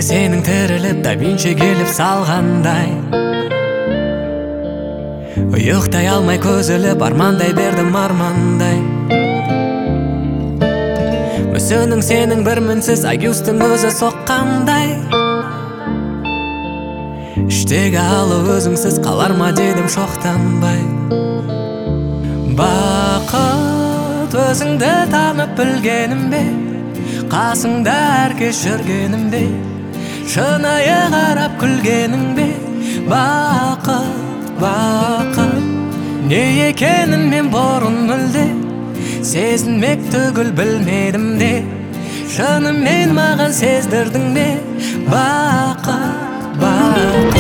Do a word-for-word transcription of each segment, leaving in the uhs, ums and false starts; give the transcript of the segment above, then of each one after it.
жүрегіңді сенің тіріліп да Винчи келіп салғандай. Ұйықтай алмай көз іліп армандай бердім армандай. Мүсінің сенің бір мінсіз Агюстың өзі соққандай. Іштегі алы өзіңсіз қалар ма дедім шоқтанбай. Бақыт өзіңді танып білгенім бе, қасыңда әркеш жүргенім бе, шынайы қарап күлгенің бе. Бақыт, бақыт, не екенін мен бұрын мүлде сезінмек түгіл білмедім де, шынымен маған сездірдің бе. Бақыт, бақыт.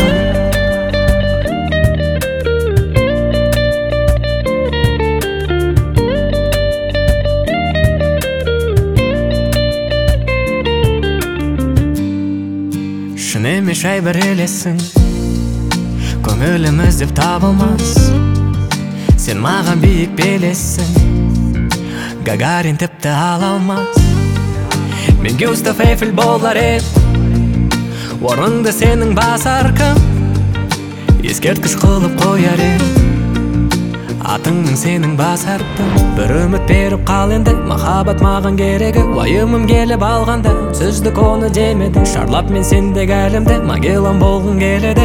Шын емес жай бір елесің, көңілім іздеп табылмас. Сен маған биік белессің, Гагарин тіпті ала алмас. Мен Гюстав Эйфель болар ем, орынды сенің басар кім, ескерткіш қылып қояр ем, атыңның сенің басарпын. Бір үміт беріп қал енді, махаббат маған керегі. Уайымым келіп алғанда сүздік оны демеді. Шарлап мен сендегі әлемді Магеллан болғым келеді.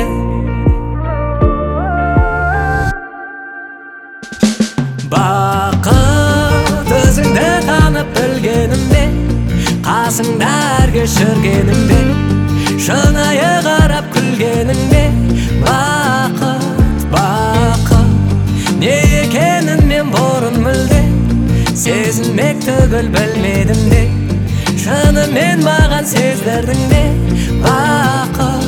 Бақыт өзіңді танып білгенім бе, қасыңда әркеш жүргенім бе, шынайы қарап күлгенің бе. Бақыт, бақыт, не екенін мен бұрын мүлде сезінмек түгіл білмедім де, шынымен маған сездірдің де. Бақыт.